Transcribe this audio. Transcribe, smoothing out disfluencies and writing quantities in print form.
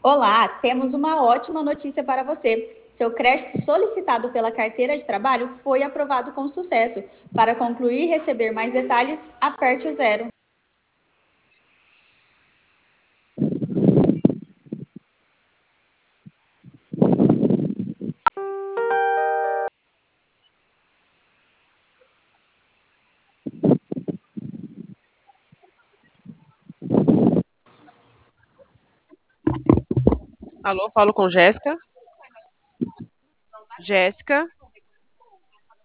Olá, temos uma ótima notícia para você. Seu crédito solicitado pela carteira de trabalho foi aprovado com sucesso. Para concluir e receber mais detalhes, aperte o zero. Alô, falo com Jéssica. Jéssica.